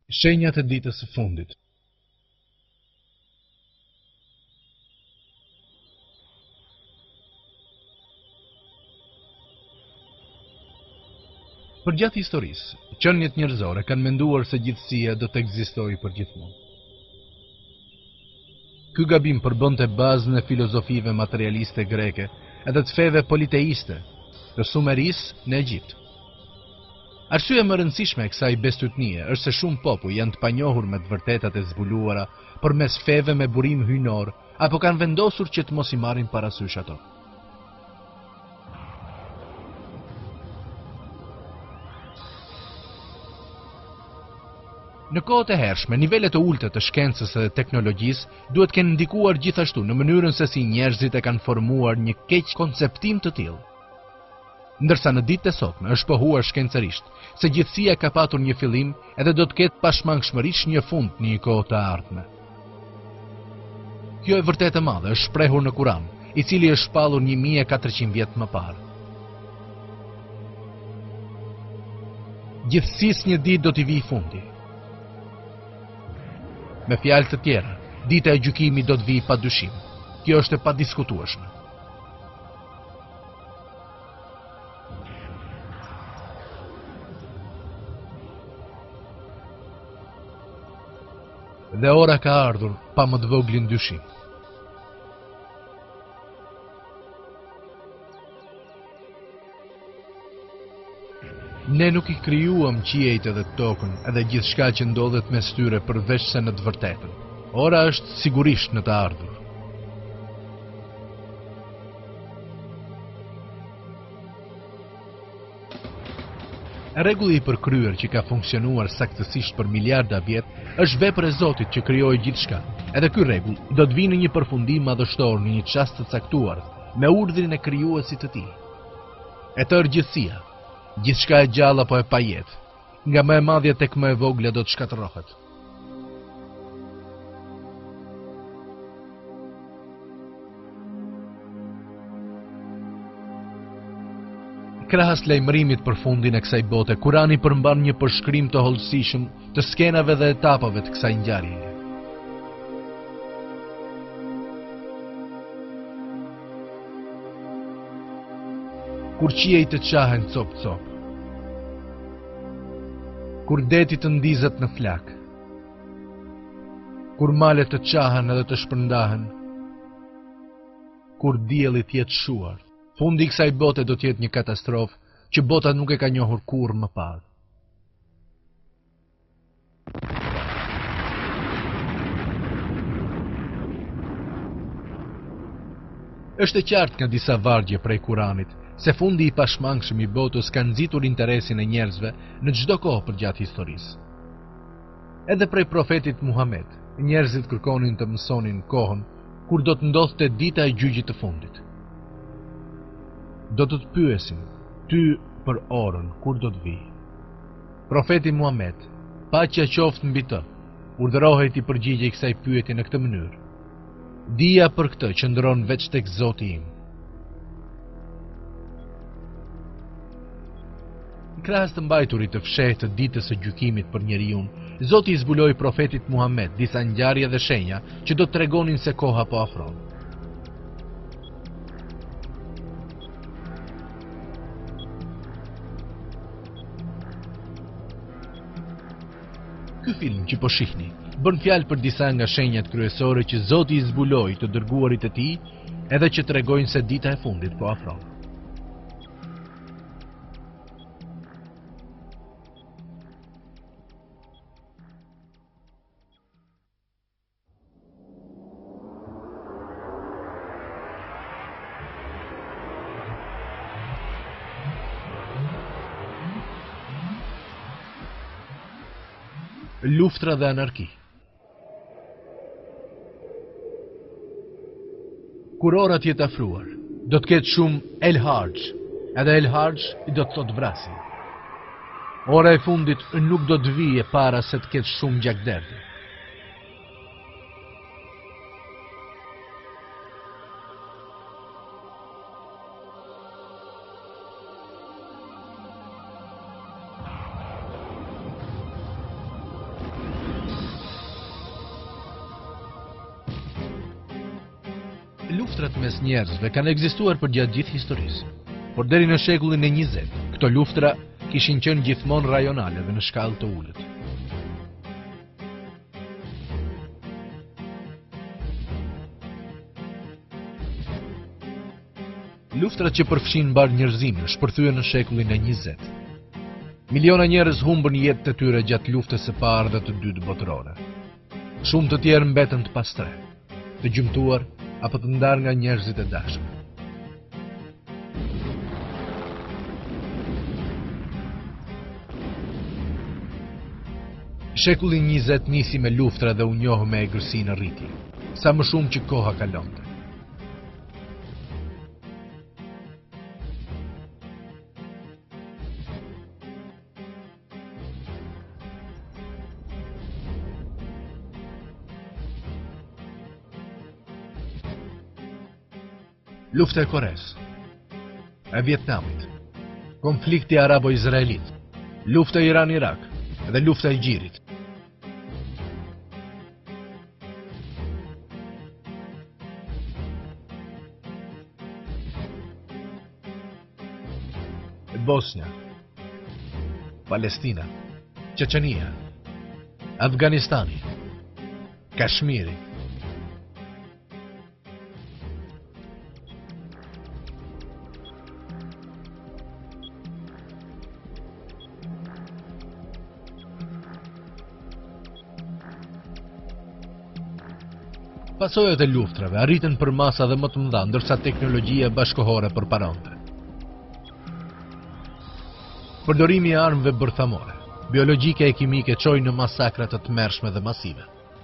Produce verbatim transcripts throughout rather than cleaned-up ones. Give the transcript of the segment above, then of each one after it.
Shenjat e ditës së fundit. Përgjatë historisë, qeniet njerëzore kanë menduar se gjithësia do të ekzistojë përgjithmonë. Ky gabim përbënte bazën e filozofive materialiste greke edhe të feve politeiste të Sumerisë në Egjipt. Arsyeja më e rëndësishme e kësaj bestytnie është se shumë popull janë të panjohur me të vërtetat e zbuluara përmes feve me burim hyjnor apo kanë vendosur që të mos i marrin parasysh ato. Në kohët e hershme, nivelet e ulta të shkencës dhe teknologjisë duhet kenë ndikuar gjithashtu në mënyrën se si njerëzit e kanë formuar një keq konceptim të tillë. Ndërsa në ditët e sotme është pohuar shkencërisht se gjithësia ka patur një fillim edhe do të ketë pashmangshmërisht një fund në një kohë të ardhme. Kjo e vërtet e madhe është shprehur në Kuran, i cili është shpallur një mijë e katërqind vjet më parë. Gjithësisë një ditë do t'i vijë fundi. Me fjalë të tjera, dita e gjykimit do të vijë pa dyshim. Kjo është e padiskutueshme. Dhe ora ka ardhur pa më të voglin dyshim. Ne nuk i krijuam qiejt edhe tokën edhe gjithçka që ndodhet mes tyre përveç se në të vërtetën. Ora është sigurisht në të ardhur. Rregulli i përkryer që ka funksionuar saktësisht për miliarda vjet është vepër e Zotit që krijoi gjithçka. Edhe ky rregull do të vijë në një përfundim madhështor në një çast të caktuar, me urdhrin e krijuesit të tij. E tërë gjithësia, gjithçka e gjallë apo e pajetë, nga më e madhja tek më e vogla do të shkatërrohet. Krahas lajmërimit për fundin e kësaj bote, Kurani përmban një përshkrim të hollësishëm të skenave dhe etapave të kësaj ngjarjeje. Kur qiejt të qahen cop cop, kur deti të ndizet në flak, kur malet të qahen edhe të shpërndahen, kur dielli të jetë shuar, fundi i kësaj bote do të jetë një katastrofë që bota nuk e ka njohur kurrë më parë. Është e qartë nga disa vargje prej Kuranit se fundi i pashmangshëm i botës ka nxitur interesin e njerëzve në çdo kohë përgjatë historisë. Edhe prej profetit Muhammed, njerëzit kërkonin të mësonin kohën kur do të ndodhte dita e gjyqit të fundit. Do të të pyesin, ty për orën, kur do të vijë. Profeti Muhammed, paqja qoftë mbi të, urdhërohej të përgjigjej kësaj pyetje në këtë mënyrë. Dija për këtë qëndron veç tek Zoti im. Krahas të mbajturit të fshehtë të ditës së gjykimit për njeriu, Zoti i zbuloi profetit Muhammed disa ngjarje dhe shenja që do të tregonin se koha po afron. Ky film që po shihni bën fjalë për disa nga shenjat kryesore që Zoti i zbuloi të dërguarit e tij, edhe që tregojnë se dita e fundit po afron. Luftra dhe anarki. Kur ora të jetë afruar, do të ketë shumë El Harj, edhe El Harj do të thotë vrasje. Ora e fundit nuk do të vijë para se të ketë shumë gjakderdhje. Luftrat mes njerëzve kanë ekzistuar për gjatë gjithë historisë, por deri në shekullin e njëzet, këto luftra kishin qenë gjithmonë rajonale dhe në shkallë të ulët. Luftrat që përfshin mbar njerëzimin shpërthyen në shekullin e njëzet. Miliona njerëz humbën jetët e tyre gjatë luftës së parë dhe të dytë botërore. Shumë të tjerë mbetën të pastre, të gjymtuar apo të ndarë nga njerëzit e dashur. Shekulli njëzet nisi me luftra dhe u njohë me egërsi në rritje, sa më shumë që koha kalonte. Lufta e Kores, e Vietnamit, konflikti arabo-izraelit, lufta Iran-Irak dhe lufta e Gjirit. Bosnia, Palestina, Çeçenia, Afganistani, Kashmiri. Pasojat e luftrave arritën për masa dhe më të mëdha, ndërsa teknologjia bashkëkohore përparonte. Përdorimi i armëve bërthamore, biologjike e kimike çojnë në masakra të tmerrshme dhe masive.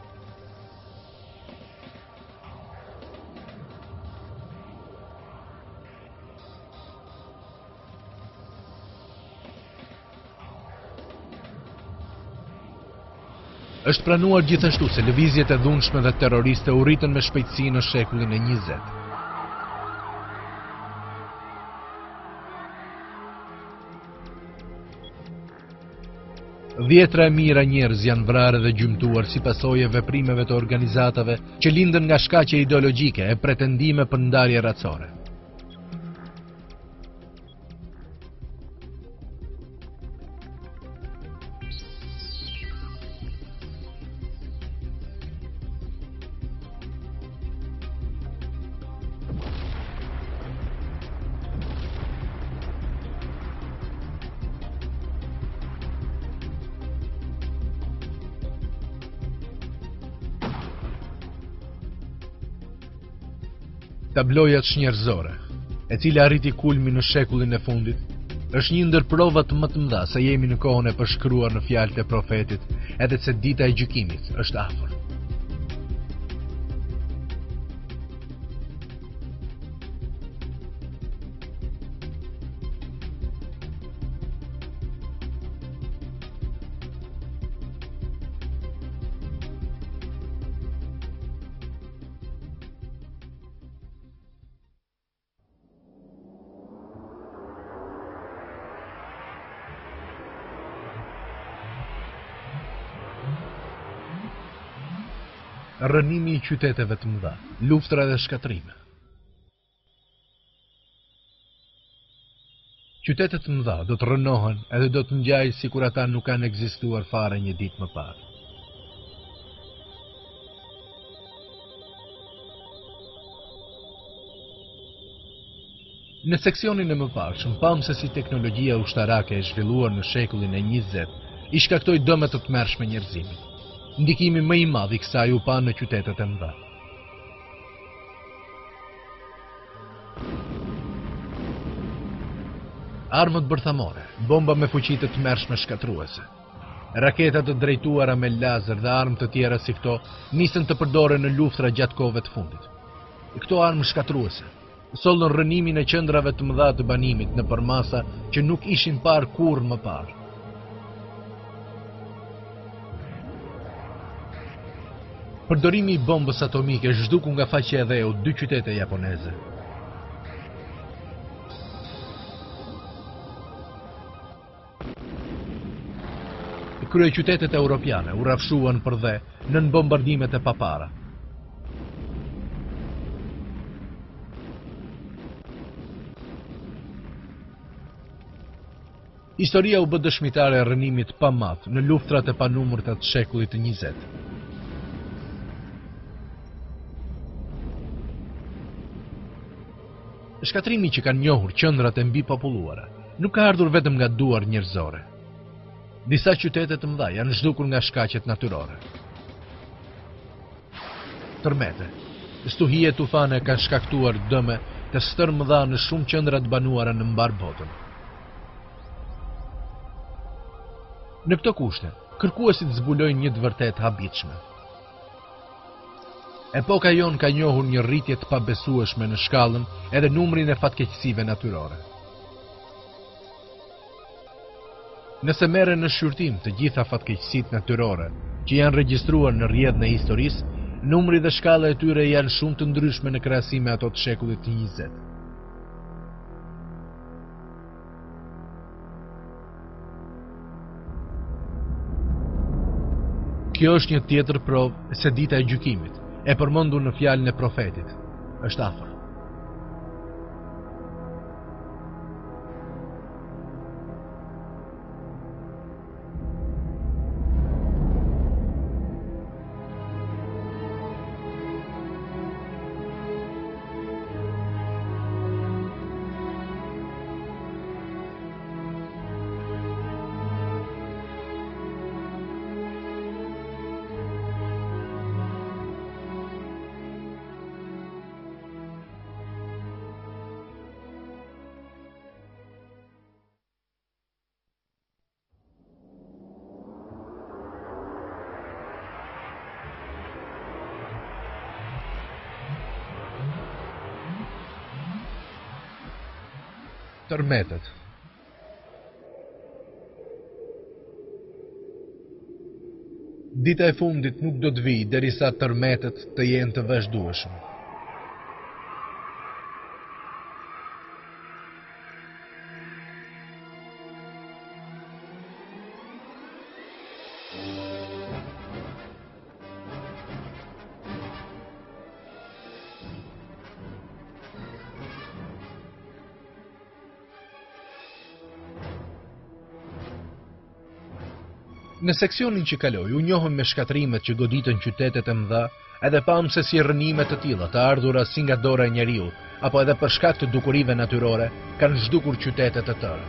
Është pranuar gjithashtu se lëvizjet e dhunshme dhe terroriste u rritën me shpejtësi në shekullin e njëzet. Dhjetra e mijëra njerëz janë vrarë dhe gjymtuar si pasojë e veprimeve të organizatave që lindën nga shkaqe ideologjike e pretendime për ndarje racore. Tablojat shnjerëzore, e cila arriti kulmin në shekullin e fundit, është një ndër provat më të mëdha se jemi në kohën e përshkruar në fjalët e profetit, edhe se dita e gjykimit është afër. Rënimi i qyteteve të mëdha, luftra dhe shkatrime. Qytetet të mëdha do të rënohen edhe do të ngjajnë sikur ata nuk kanë ekzistuar fare një ditë më parë. Në seksionin e mëparshëm pam se si teknologjia ushtarake e zhvilluar në shekullin e njëzet i shkaktoi dëme të tmerrshme njerëzimit. Ndikimi më i madh i kësaj u pa në qytetet e mëdha. Armët bërthamore, bomba me fuqi të tmerrshme shkatruese, raketat të drejtuara me lazer dhe armë të tjera si këto nisën të përdoren në luftra gjatë kohëve të fundit. Këto armë shkatruese sollën rënimin e qendrave të mëdha të banimit në përmasa që nuk ishin parë kurrë më parë. Përdorimi i bombës atomike zhduku nga faqja e dheut dy qytete japoneze. Kryeqytetet europiane u rrafshuan për dhe nën bombardimet e papara. Historia u bë dëshmitare e rënimit pa madh në luftrat e panumërta të shekullit të njëzet. Shkatrimi që kanë njohur qendrat e mbipopulluara nuk ka ardhur vetëm nga duar njerëzore. Disa qytete të mëdha janë zhdukur nga shkaqet natyrore. Tërmete, stuhie e tufane kanë shkaktuar dëme të stërmëdha në shumë qendra të banuara në mbar botën. Në këto kushte, kërkuesit zbulojnë një të vërtet habitshme. Epoka jon ka njohur një rritje të pabesueshme në shkallën edhe numrin e fatkeqësive natyrore. Nëse merren në shqyrtim të gjitha fatkeqësitë natyrore që janë regjistruar në rrjedhën e historisë, numri dhe shkalla e tyre janë shumë të ndryshme në krahasim me ato të shekullit të njëzet. Kjo është një tjetër provë se dita e gjykimit, e përmendur në fjalën e profetit, është afër. Tërmetet. Dita e fundit nuk do të vijë derisa tërmetet të jenë të vazhdueshëm. Në seksionin që kaloi, u njohëm me shkatrimet që goditën qytetet e mëdha, edhe pam se si rënime të tilla të ardhura si nga dora e njeriut, apo edhe për shkak të dukurive natyrore, kanë zhdukur qytetet e tëra.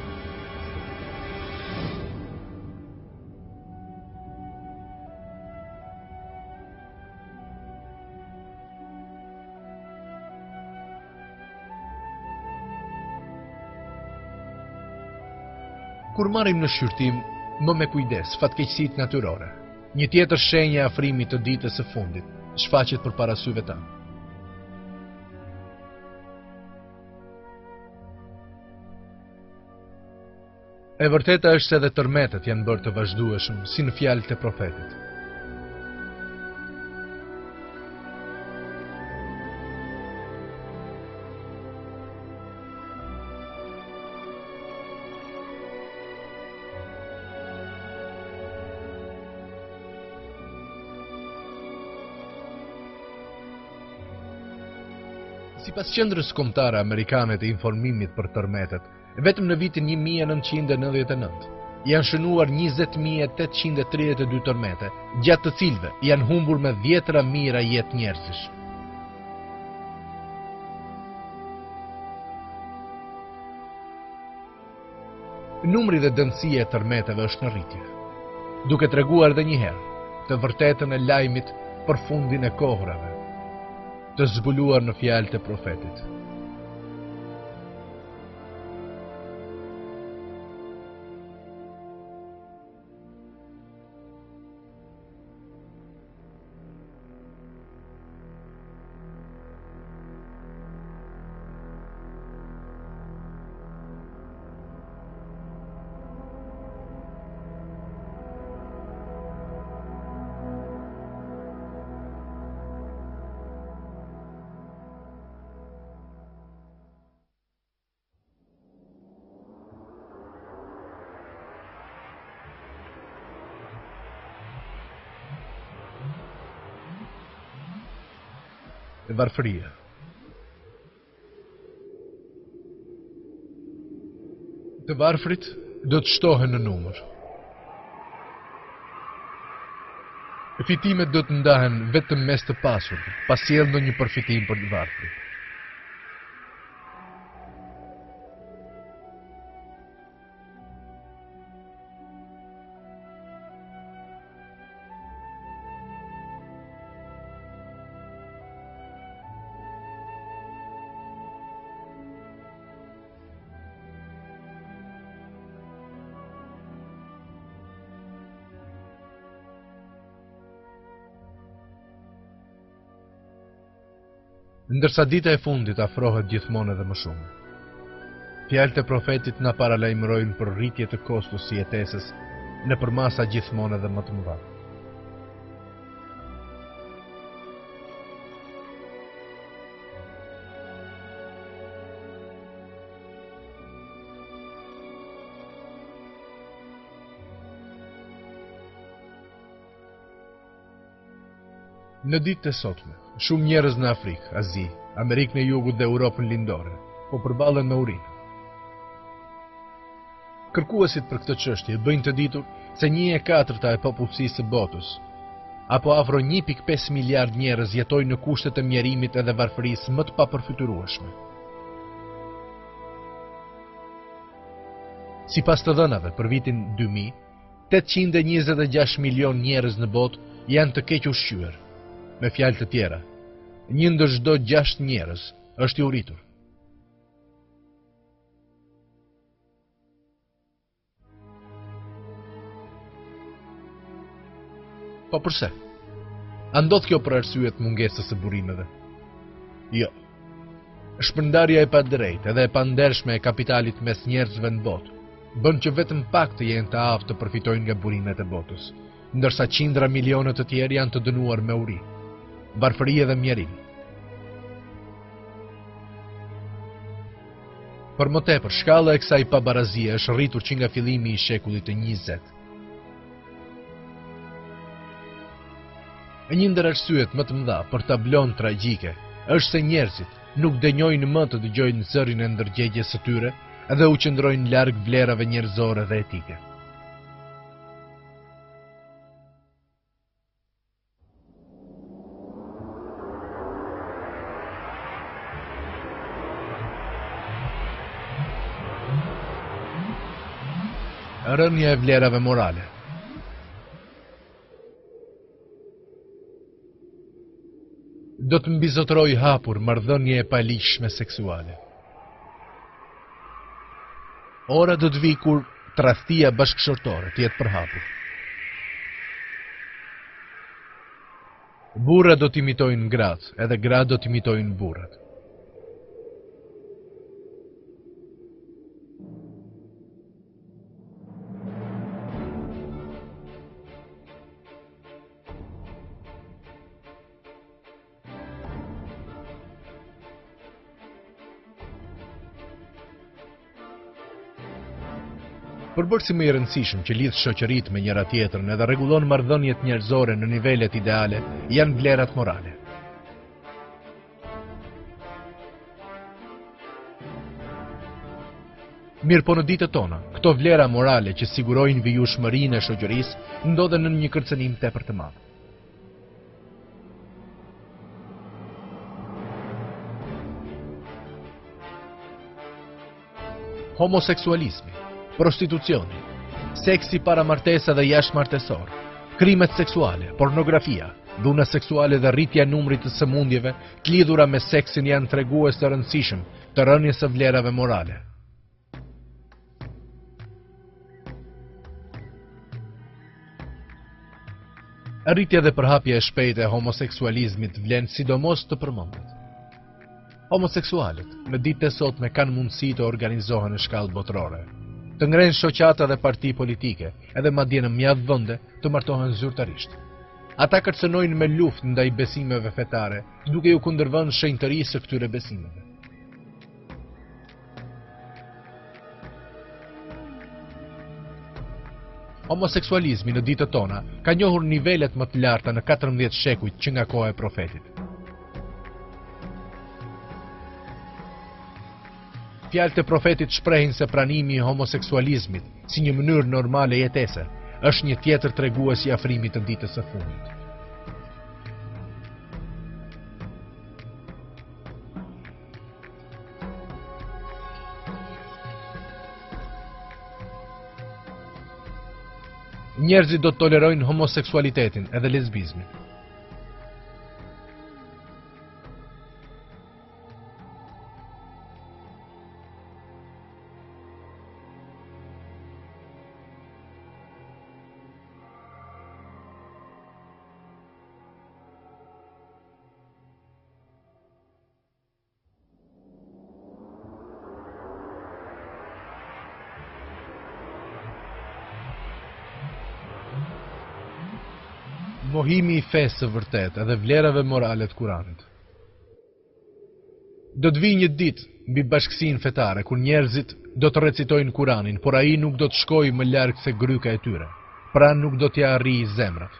Kur marrim në shqyrtim, më me kujdes fatkeqësitë natyrore. Një tjetër shenjë e afrimit të ditës së fundit shfaqet përpara syve tanë. E vërteta është se edhe tërmetet janë bërë të vazhdueshëm, si në fjalët e profetit. Sipas qendrës kombëtare amerikane të informimit për tërmetet, vetëm në vitin një mijë e nëntëqind e nëntëdhjetë e nëntë janë shënuar njëzet mijë e tetëqind e tridhjetë e dy tërmete, gjatë të cilëve janë humbur me dhjetra mijëra jetë njerëzish. Numri dhe dëmësia e tërmeteve është në rritje, duke treguar edhe një herë të vërtetën e lajmit për fundin e kohërave, të zbuluar në fjalët e profetit. E varfëria. Të varfrit do të shtohen në numër. Fitimet do të ndahen vetëm mes të pasurve, pa sjellë ndonjë përfitim për të varfrin. Ndërsa dita e fundit afrohet gjithmonë edhe më shumë. Fjalët e profetit na paralajmërojnë për rritje të kostos së jetesës nëpër masa gjithmonë edhe më të mëdha. Në ditë të sotme, shumë njerëz në Afrikë, Azi, Amerikën e Jugut dhe Europën lindore, po përballen me urinë. Kërkuesit për këtë çështje bëjnë të ditur se një e katërta e popullsisë së botës, apo afro një pikë pesë miliard njerëz jetojnë në kushte të mjerimit edhe varfërisë më të papërfytyrueshme. Sipas të dhënave për vitin dy mijë, tetëqind e njëzet e gjashtë milion njerëz në botë janë të keq ushqyer. Me fjalë të tjera, një ndër çdo gjashtë njerëz është i uritur. Po përse? A ndodh kjo për arsye të mungesës së burimeve? Jo. Shpërndarja e padrejtë edhe e pandershme e kapitalit mes njerëzve në botë bën që vetëm pak të jenë të aftë të përfitojnë nga burimet e botës, ndërsa qindra milionë të tjerë janë të dënuar me uri, varfëri dhe mjerim. Për më tepër, shkalla e kësaj pabarazie është rritur që nga fillimi i shekullit të njëzet. E një ndër arsyet më të mëdha për tablon tragjike është se njerëzit nuk dënjojnë më të dëgjojnë zërin e ndërgjegjes së tyre edhe u qëndrojnë larg vlerave njerëzore dhe etike. Rënja e vlerave morale. Do të mbizotroj hapur marrëdhënie e paligjshme seksuale. Ora do të vi kur tradhtia bashkëshortore të jetë përhapur. Burrat do të imitojnë gratë, edhe gratë do të imitojnë burrat. Përbërësi më i rëndësishëm që lidh shoqëritë me njëra tjetrën edhe rregullon marrëdhëniet njerëzore në nivelet ideale janë vlerat morale. Mirë po në ditët tona, këto vlera morale që sigurojnë vijueshmërinë e shoqërisë ndodhen në një kërcënim tepër të madh. Homoseksualizmi, prostitucioni, seksi para martesa dhe jashtë martesor, krimet seksuale, pornografia, dhuna seksuale dhe rritja e numrit të sëmundjeve të lidhura me seksin janë tregues të rëndësishëm të rënies së vlerave morale. Rritja dhe përhapja e shpejtë e homoseksualizmit vlen sidomos të përmendet. Homoseksualet në ditët e sotme kanë mundësi të organizohen në shkallë botërore, të ngrenë shoqata dhe parti politike, edhe madje në mjaft vende të martohen zyrtarisht. Ata kërcënojnë me luftë ndaj besimeve fetare, duke ju kundërvënë shenjtërisë së këtyre besimeve. Homoseksualizmi në ditët tona ka njohur nivelet më të larta në katërmbëdhjetë shekujt që nga koha e profetit. Fjalët e profetit shprehin se pranimi i homoseksualizmit si një mënyrë normale jetese është një tjetër tregues i afrimit të ditës së fundit. Njerëzit do të tolerojnë homoseksualitetin edhe lesbizmin. Mohimi i fesë së vërtet edhe vlerave morale të Kuranit. Do të vijë një ditë mbi bashkësinë fetare kur njerëzit do të recitojnë Kuranin, por ai nuk do të shkojë më larg se gryka e tyre, pra nuk do t'ia arrijë zemrat.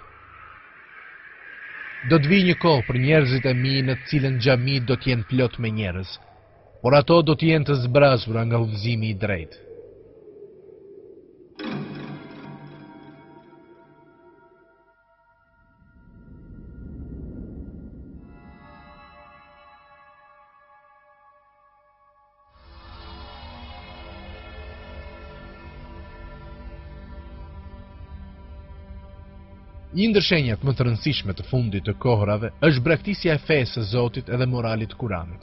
Do të vijë një kohë për njerëzit e mi në të cilën xhamitë do të jenë plot me njerëz, por ato do të jenë të zbrazura nga udhëzimi i drejtë. Një ndër shenjat më të rëndësishme të fundit të kohërave është braktisja e fesë së Zotit edhe moralit të Kuranit.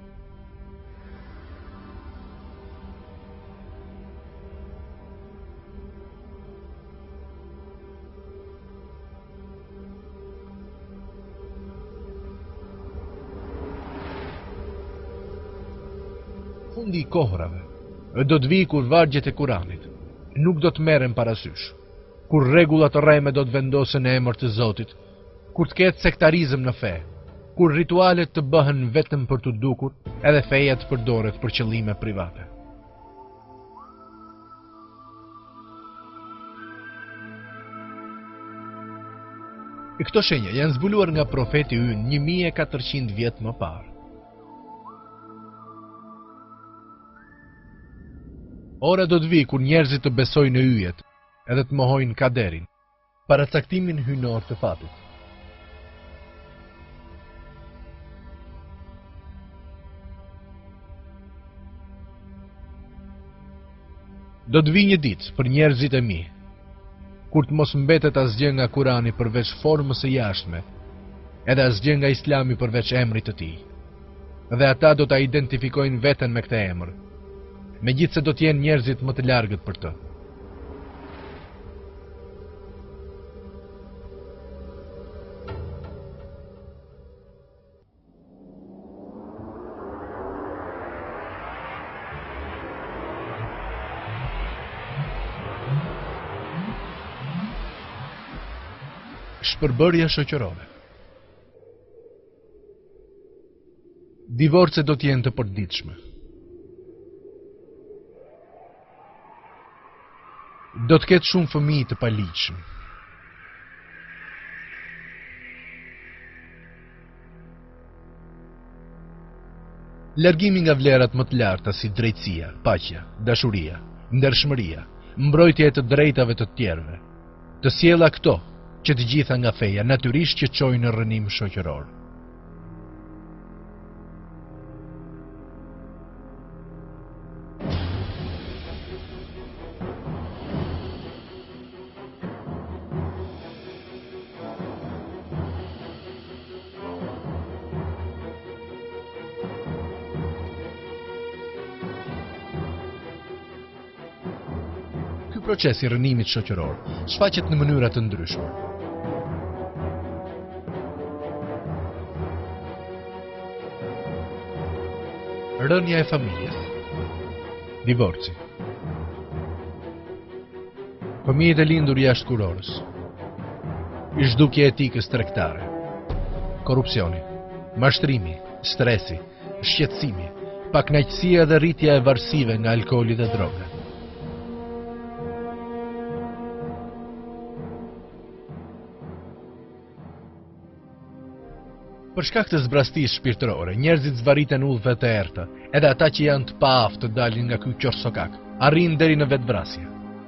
Fundi i kohërave do të vijë kur vargjet e Kuranit nuk do të merren parasysh, kur rregullat rreme do të vendosen në emër të Zotit, kur të ketë sektarizëm në fe, kur ritualet të bëhen vetëm për të dukur, edhe feja të përdoret për qëllime private. E këto shenja janë zbuluar nga profeti ynë një mijë e katërqind vjet më parë. Ora do të vijë kur njerëzit të besojnë në yjet, edhe të mohojnë kaderin, paracaktimin hyjnor të fatit. Do të vijë një ditë për njerëzit e mi, kur të mos mbetet asgjë nga Kurani përveç formës së jashtme, edhe asgjë nga Islami përveç emrit të tij. Dhe ata do ta identifikojnë veten me këtë emër, megjithse do të jenë njerëzit më të largët për të. Shpërbërja shoqërore. Divorcet do të jenë të përditshme. Do të ketë shumë fëmijë të paligjshëm. Largimi nga vlerat më të larta si drejtësia, paqja, dashuria, ndershmëria, mbrojtja e të drejtave të tjerëve, të sjella këto që të gjitha nga feja natyrisht që çojnë në rrënim shoqëror. Ky proces i rrënimit shoqëror shfaqet në mënyra të ndryshme. Rënja e familjes. Divorci. Fëmijët e lindur jashtë kurorës. Zhdukja e etikës tregtare. Korrupsioni, mashtrimi, stresi, shqetësimi, pakënaqësia dhe rritja e varësive nga alkooli dhe droga. Për shkak të zbrastisë shpirtërore, njerëzit zvariten udhëve të errta, edhe ata që janë të paaftë të dalin nga ky qorsokak, arrin deri në vetvrasje.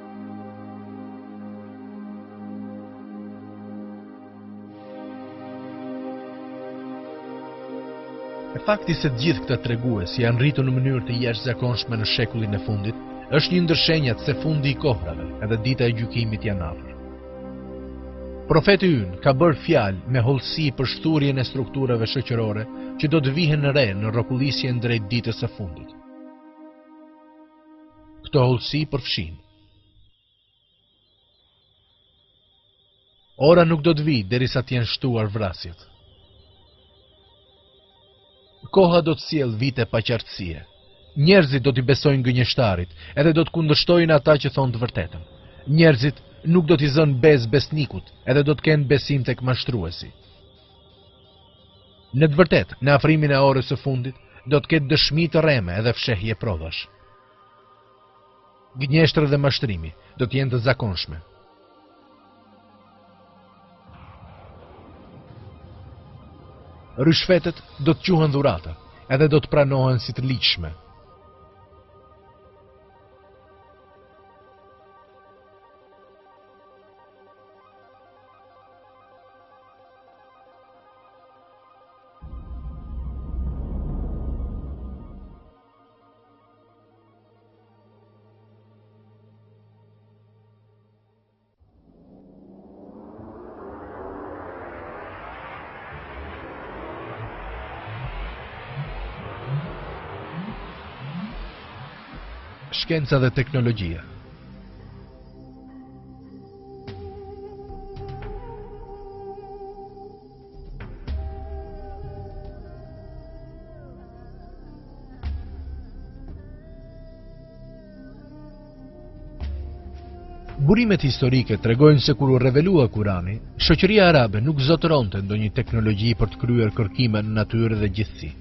E fakti se të gjithë këta treguesi janë rritur në mënyrë të jashtëzakonshme në shekullin e fundit, është një ndër shenjat se fundi i kohrave edhe dita e gjykimit janë afër. Profeti ynë ka bërë fjalë me hollësi për shturjen e strukturave shoqërore që do të vihen në re në rrokullisjen drejt ditës së fundit. Këto hollësi përfshin: ora nuk do të vijë derisa të jenë shtuar vrasjet. Koha do të sjellë vite paqartësie. Njerëzit do t'i besojnë gënjeshtarit, edhe do të kundërshtojnë ata që thonë të vërtetën. Njerëzit nuk do t'i zënë bez besnikut, edhe do të kenë besim tek mashtruesi. Në të vërtetë, në afrimin e orës së fundit, do të ketë dëshmi të rreme edhe fshehje prodhash. Gënjeshtër dhe mashtrimi do të jenë të zakonshme. Rishfetet do të quhen dhurata, edhe do të pranohen si të ligjshme. Shkenca dhe teknologjia. Burimet historike tregojnë se kur u revelua Kurani, shoqëria arabe nuk zotëronte ndonjë teknologji për të kryer kërkime në natyrë dhe gjithësi.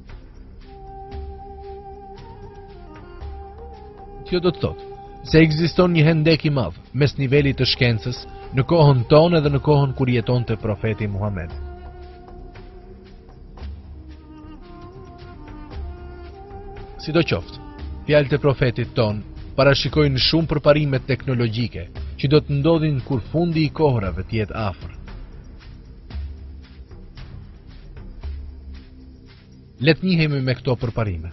Kjo do të thotë se ekziston një hendek i madh mes nivelit të shkencës në kohën tonë dhe në kohën kur jetonte profeti Muhammed. Sidoqoftë, fjalët e profetit ton parashikojnë shumë përparime teknologjike që do të ndodhin kur fundi i kohrave të jetë afër. Le të njihemi me këto përparime.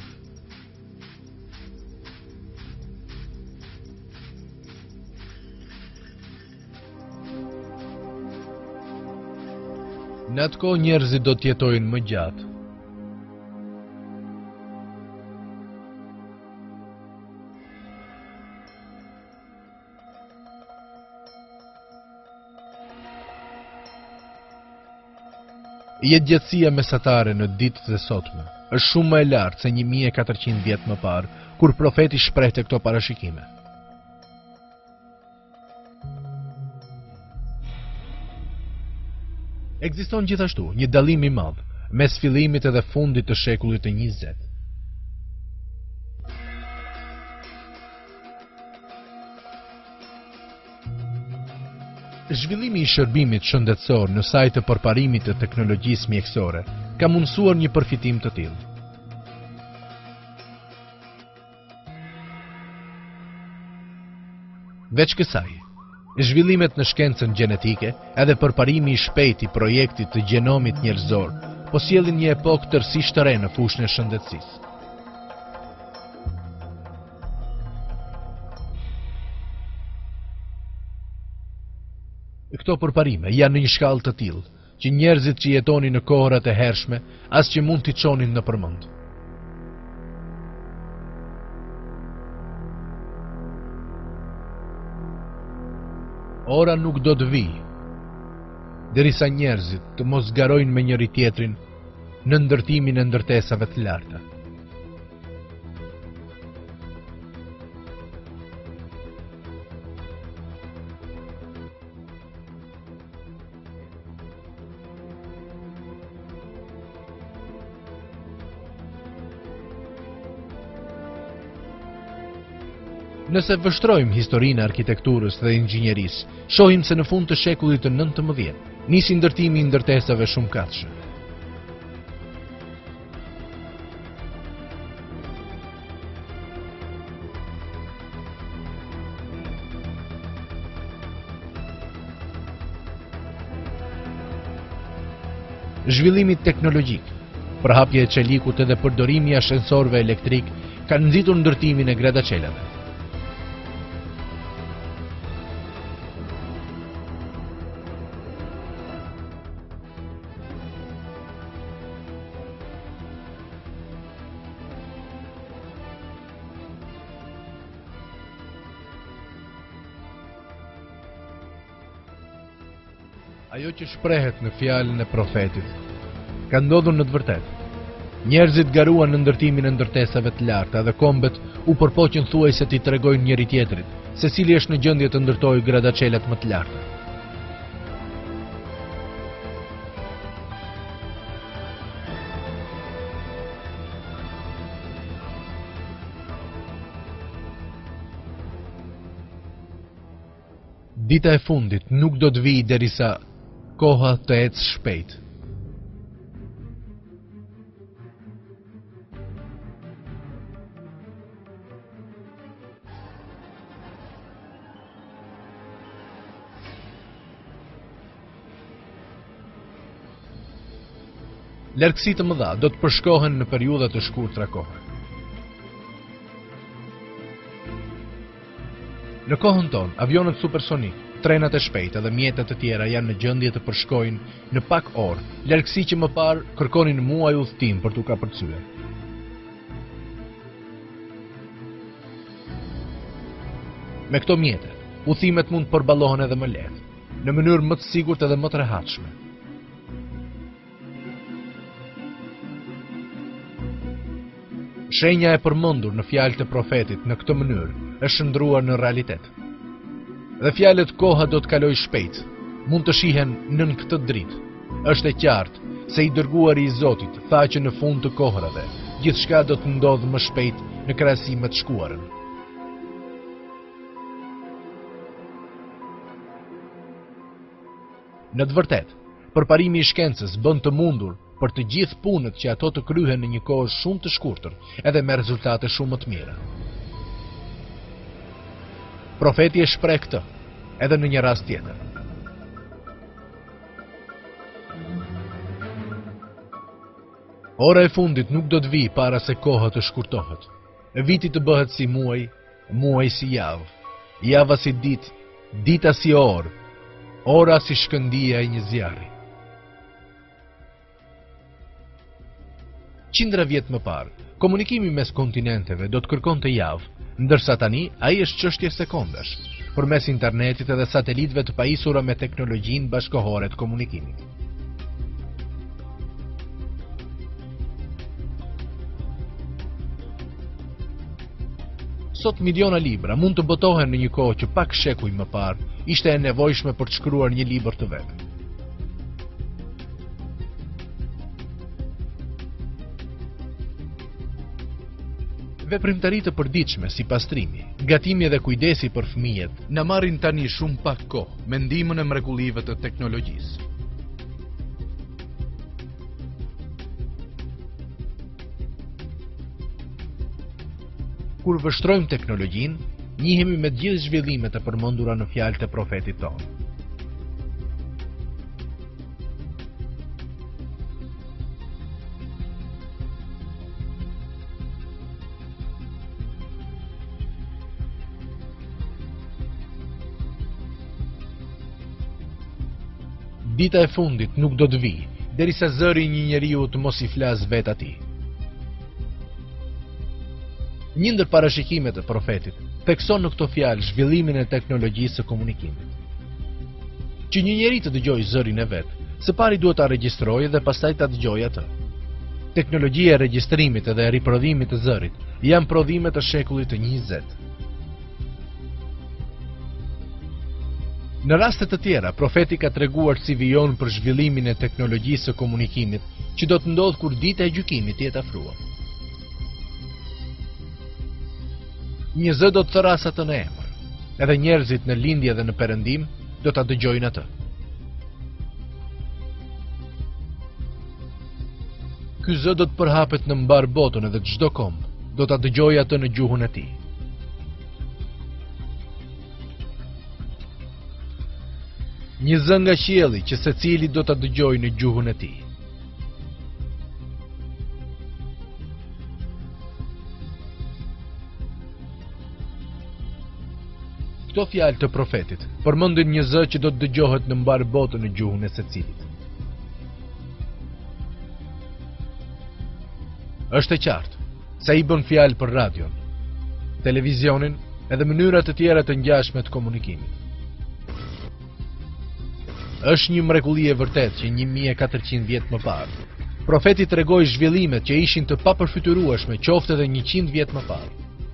Në atë kohë njerëzit do të jetojnë më gjatë. Jetëgjatësia mesatare në ditët e sotme është shumë më e lartë se një mijë e katërqind vjet më parë, kur profeti shprehte këto parashikime. Ekziston gjithashtu një dallim i madh mes fillimit edhe fundit të shekullit të njëzet. Zhvillimi i shërbimit shëndetësor në saj të përparimit të teknologjisë mjekësore ka mundësuar një përfitim të tillë. Veç kësaj, zhvillimet në shkencën gjenetike edhe përparimi i shpejtë i projektit të gjenomit njerëzor po sjellin një epokë tërësisht të re në fushën e shëndetësisë. Këto përparime janë në një shkallë të tillë që njerëzit që jetonin në kohrat e hershme as që mund t'i çonin në përmend. Ora nuk do të vijë derisa njerëzit të mos zgarojnë me njëri tjetrin në ndërtimin e ndërtesave të larta. Nëse vështrojmë historinë e arkitekturës dhe inxhinierisë, shohim se në fund të shekullit të nëntëmbëdhjetë nisi ndërtimi i ndërtesave shumëkatëshe. zhvillimit teknologjik, përhapja e çelikut edhe përdorimi i ashensorëve elektrik kanë nxitur ndërtimin e gradaçelave. Ajo që shprehet në fjalën e profetit ka ndodhur në të vërtetë. Njerëzit garuan në ndërtimin e ndërtesave të larta dhe kombet u përpoqën thuajse t'i tregojnë njëri tjetrit se cili është në gjendje të ndërtojë gradaçelat më të larta. Dita e fundit nuk do të vijë derisa koha të ecë shpejt. Largësi të mëdha do të përshkohen në periudha të shkurtra kohe. Në kohën tonë, avionët supersonik, trenat e shpejta dhe mjetet të tjera janë në gjendje të përshkojnë në pak orë, largësi që më parë kërkonin muaj udhëtim për t'u kapërcyer. Me këto mjete, udhëtimet mund të përballohen edhe më lehtë, në mënyrë më të sigurt edhe më të rehatshme. Shenja e përmendur në fjalët e profetit në këtë mënyrë është shndruar në realitet. Dhe fjalët koha do të kalojë shpejt, mund të shihen nën këtë dritë. Është e qartë se i dërguari i Zotit tha që në fund të kohërave, gjithçka do të ndodhë më shpejt në krahasim me të shkuarën. Në të vërtetë, përparimi i shkencës bën të mundur për të gjithë punët që ato të kryhen në një kohë shumë të shkurtër, edhe me rezultate shumë më të mira. Profeti e shpreh këtë, edhe në një rast tjetër. Ora e fundit nuk do të vijë para se koha të shkurtohet. E viti të bëhet si muaj, muaj si javë, java si ditë, dita si orë, ora si shkëndia e një zjarri. Qindra vjet më parë, komunikimi mes kontinenteve do të kërkonte javë, ndërsa tani ai është çështje sekondash, përmes internetit edhe satelitëve të pajisura me teknologjinë bashkëkohore të komunikimit. Sot miliona libra mund të botohen në një kohë që pak shekuj më parë ishte e nevojshme për të shkruar një libër të vetë. Veprimtari të përditshme si pastrimi, gatimi dhe kujdesi për fëmijët na marrin tani shumë pak kohë me ndihmën e mrekullive të teknologjisë. Kur vështrojmë teknologjinë, njihemi me gjithë zhvillimet e përmendura në fjalët e profetit tonë. Dita e fundit nuk do të vijë, derisa zëri i një njeriu të mos i flas vet atij. Një ndër parashikimet e profetit thekson në këto fjalë zhvillimin e teknologjisë së komunikimit. Që një njeri të dëgjojë zërin e vet, së pari duhet ta regjistrojë dhe pastaj ta dëgjojë atë. Teknologjia e regjistrimit dhe e riprodhimit të zërit janë prodhime të shekullit të njëzet. Në raste të tjera, profeti ka treguar si vijon për zhvillimin e teknologjisë së komunikimit, që do të ndodhë kur dita e gjykimit të jetë afruar. Një zë do të thrasë atë në emër, edhe njerëzit në lindje dhe në perëndim do ta dëgjojnë atë. Ky zë do të përhapet në mbar botën edhe çdo komb do ta dëgjojë atë në gjuhën e tij. Një zë nga qielli që secili do ta dëgjojë në gjuhën e tij. Këto fjalë të profetit përmendin një zë që do të dëgjohet në mbar botën në gjuhën e secilit. Është e qartë se ai bën fjalë për radion, televizionin edhe mënyra të tjera të ngjashme të komunikimit. Është një mrekulli e vërtetë që një mijë e katërqind vjet më parë, profeti tregoi zhvillimet që ishin të papërfytyrueshme qoftë edhe njëqind vjet më parë.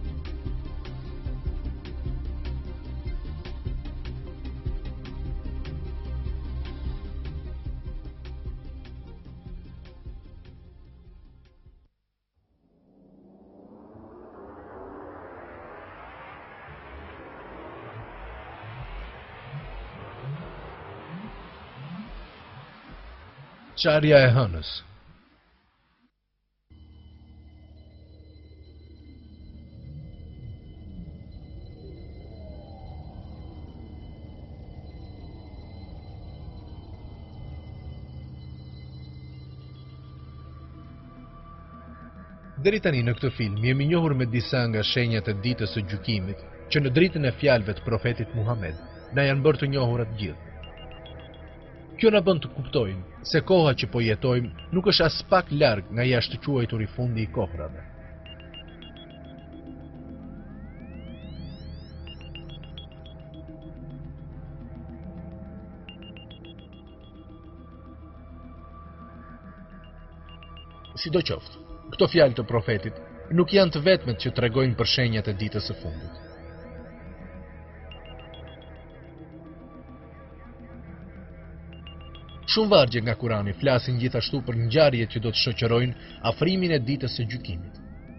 Çarja e hënës. Deri tani në këtë film jemi njohur me disa nga shenjat e ditës së gjykimit, që në dritën e fjalëve të profetit Muhammed na janë bërë të njohura të gjithë. Kjo na bën të kuptojmë se koha që po jetojmë nuk është as pak larg nga jashtë quajturi fundi i kohrave. Sidoqoftë, këto fjalë të profetit nuk janë të vetmet që tregojnë për shenjat e ditës së fundit. Shumë vargje nga Kurani flasin gjithashtu për ngjarjet që do të shoqërojnë afrimin e ditës së gjykimit.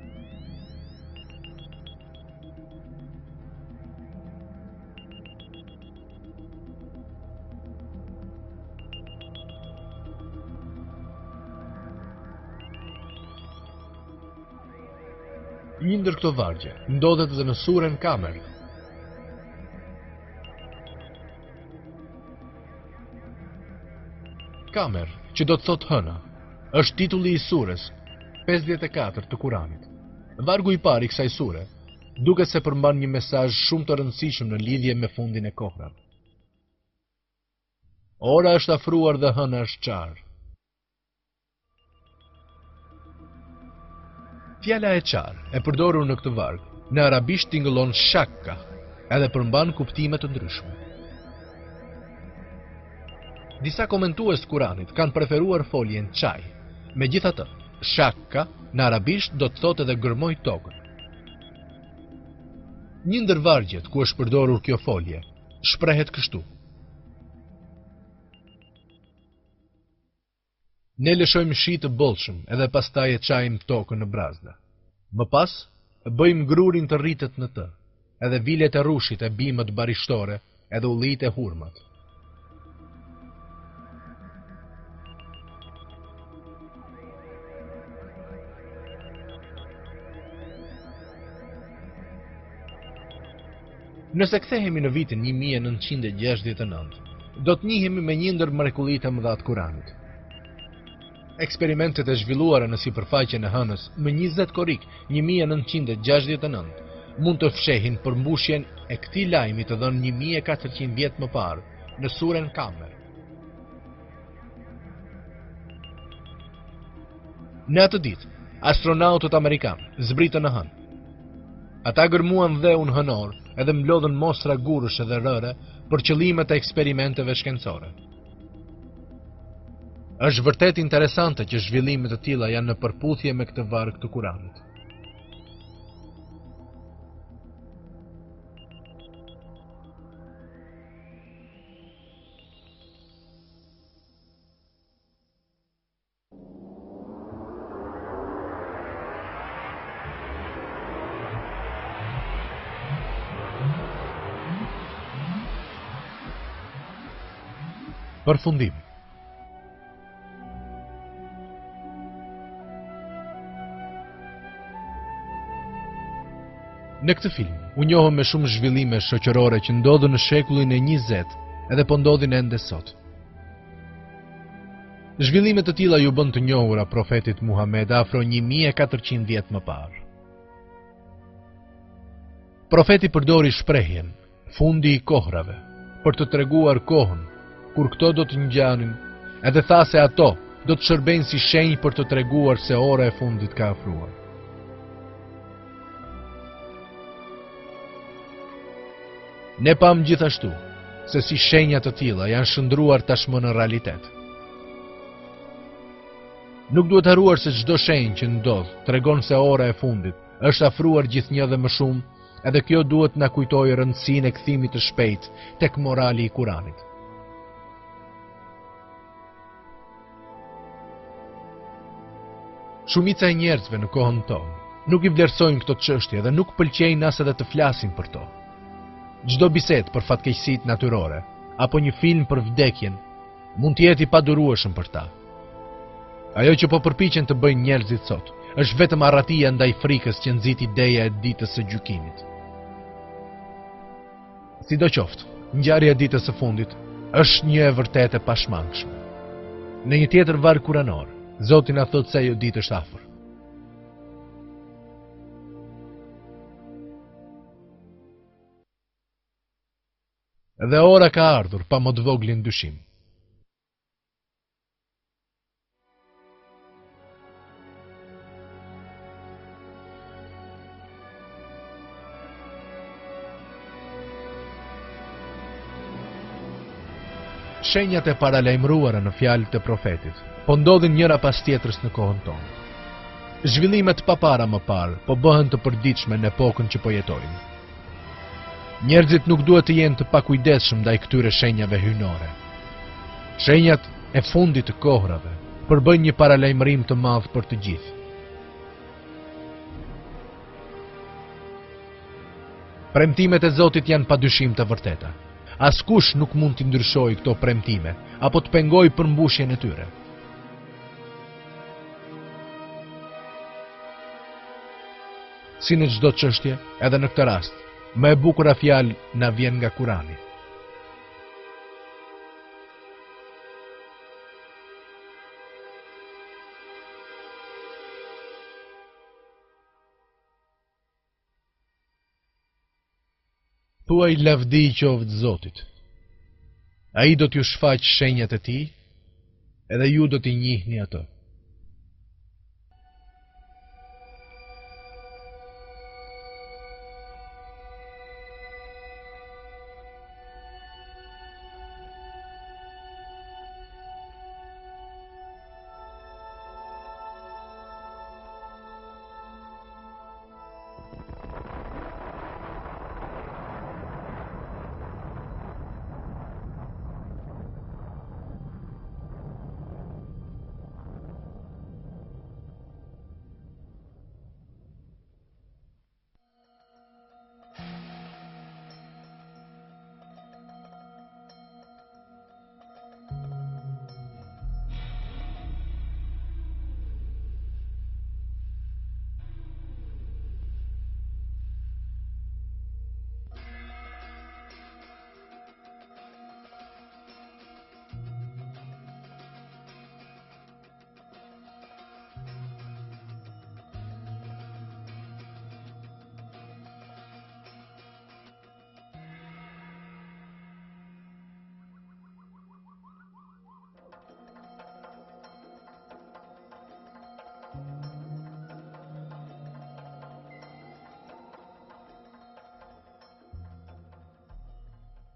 Një ndër këto vargje ndodhet edhe në surën Kamer. Kamer, që do të thotë hëna, është titulli i surës pesëdhjetë e katër të Kuranit. Vargu i parë i kësaj sure duket se përmban një mesazh shumë të rëndësishëm në lidhje me fundin e kohrave. Ora është afruar dhe hëna është qarë. Fjala e qarë e përdorur në këtë varg në arabisht tingëllon shakka, edhe përmban kuptime të ndryshme. Disa komentues të Kuranit kanë preferuar foljen çaj. Megjithatë, shakka në arabisht do të thotë edhe gërmoj tokën. Një ndër vargjet ku është përdorur kjo folje shprehet kështu: Ne lëshojmë shi të bollshëm edhe pastaj e çajmë tokën në brazda. Më pas, bëjmë grurin të rritet në të, edhe vilet e rushit e bimët barishtore, edhe ullit e hurmat. Nëse kthehemi në vitin një mijë e nëntëqind e gjashtëdhjetë e nëntë, do të njihemi me një ndër mrekullitë e mëdha të Kuranit. Eksperimentet e zhvilluara në sipërfaqen e hënës më njëzet korrik një mijë e nëntëqind e gjashtëdhjetë e nëntë mund të fshehin përmbushjen e këtij lajmi të dhënë një mijë e katërqind vjet më parë në surën Kamer. Në atë ditë, astronautët amerikanë zbritën në hënë. Ata gërmuan dheun hënor edhe mblodhën mostra gurësh edhe rëre për qëllimet e eksperimenteve shkencore. Është vërtet interesante që zhvillimet të tilla janë në përputhje me këtë varg të Kuranit. Përfundim. Në këtë film, u njohëm me shumë zhvillime shoqërore që ndodhën në shekullin e njëzet edhe po ndodhin ende sot. Zhvillimet të tilla ju bën të njohura profetit Muhammed afro një mijë e katërqind vjet më parë. Profeti përdori shprehjen fundi i kohrave, për të treguar kohën, kur këto do të ngjanin, edhe tha se ato do të shërbejnë si shenjë për të treguar se ora e fundit ka afruar. Ne pam gjithashtu se si shenjat të tilla janë shndruar tashmë në realitet. Nuk duhet haruar se çdo shenjë që ndodh tregon se ora e fundit është afruar gjithnjë dhe më shumë, edhe kjo duhet na kujtojë rëndësinë e kthimit të shpejtë tek morali i Kuranit. Shumica e njerëzve në kohën tonë nuk i vlerësojnë këto çështje dhe nuk pëlqejnë as edhe të flasin për to. Çdo bisedë për fatkeqësitë natyrore apo një film për vdekjen mund të jetë i padurueshëm për ta. Ajo që po përpiqen të bëjnë njerëzit sot është vetëm arratia ndaj frikës që nxit ideja e ditës së gjykimit. Sidoqoftë, ngjarja e ditës së fundit është një e vërtetë e pashmangshme. Në një tjetër varg kuranor, Zoti na thot se ajo ditë është afër. Dhe ora ka ardhur pa më të voglin dyshim. Shenjat e paralajmëruara në fjalët e profetit po ndodhin njëra pas tjetrës në kohën tonë. Zhvillimet pa para më parë po bëhen të përditshme në epokën që po jetojmë. Njerëzit nuk duhet të jenë të pakujdesshëm ndaj këtyre shenjave hyjnore. Shenjat e fundit të kohrave përbëjnë një paralajmërim të madh për të gjithë. Premtimet e Zotit janë padyshim të vërteta. Askush nuk mund të ndryshojë këto premtime apo të pengojë përmbushjen e tyre. Si në çdo çështje, edhe në këtë rast, më e bukura fjalë na vjen nga Kurani. Thuaj lavdi i qoftë Zotit. Ai do t'ju shfaq shenjat e tij, edhe ju do t'i njihni ato.